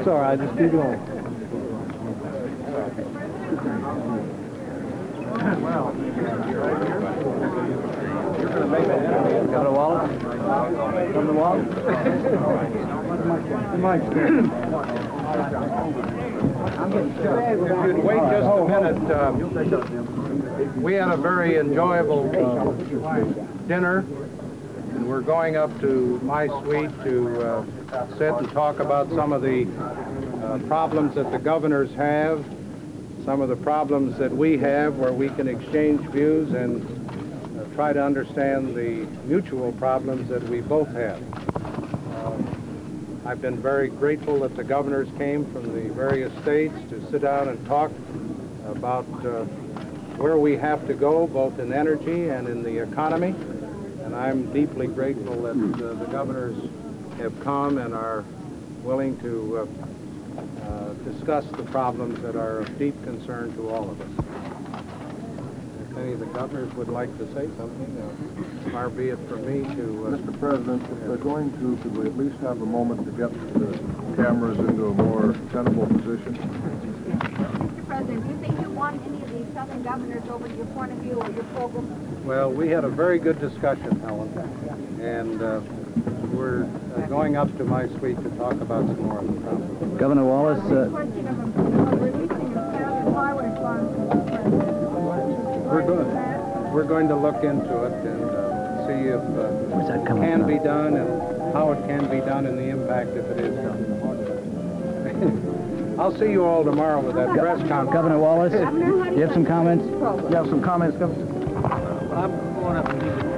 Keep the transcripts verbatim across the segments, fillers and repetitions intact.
That's all right. Just keep going. Well, Governor Wallace? Governor Wallace? If you'd wait just a minute, uh, we had a very enjoyable uh, dinner, and we're going up to my suite to uh, sit and talk about some of the uh, problems that the governors have, some of the problems that we have where we can exchange views and uh, try to understand the mutual problems that we both have. Uh, I've been very grateful that the governors came from the various states to sit down and talk about uh, where we have to go, both in energy and in the economy. And I'm deeply grateful that uh, the governors have come and are willing to uh, uh, discuss the problems that are of deep concern to all of us. If any of the governors would like to say something, uh, far be it from me to... Uh, Mister President, if they're going to, could we at least have a moment to get the cameras into a more tenable position? Mister President, do you think you want any of these southern governors over to your point of view or your program? Well, we had a very good discussion, Helen, and uh, we're uh, going up to my suite to talk about some more of the problems. Governor Wallace, uh, Question of, of releasing of Southern highway funds, Mister President. We're going, we're going to look into it and uh, see if uh, Where's that it coming can from? be done and how it can be done and the impact if it is done. I'll see you all tomorrow with that press conference. Governor Wallace, do you have some comments? You have some comments, Governor? I'm going up and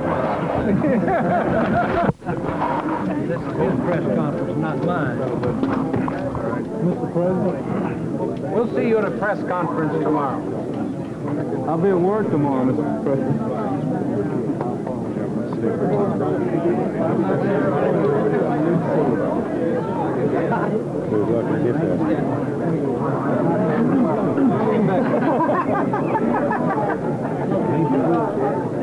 This is his press conference, not mine. Mister President? We'll see you at a press conference tomorrow. I'll be at work tomorrow, Mister President. Good luck to get that.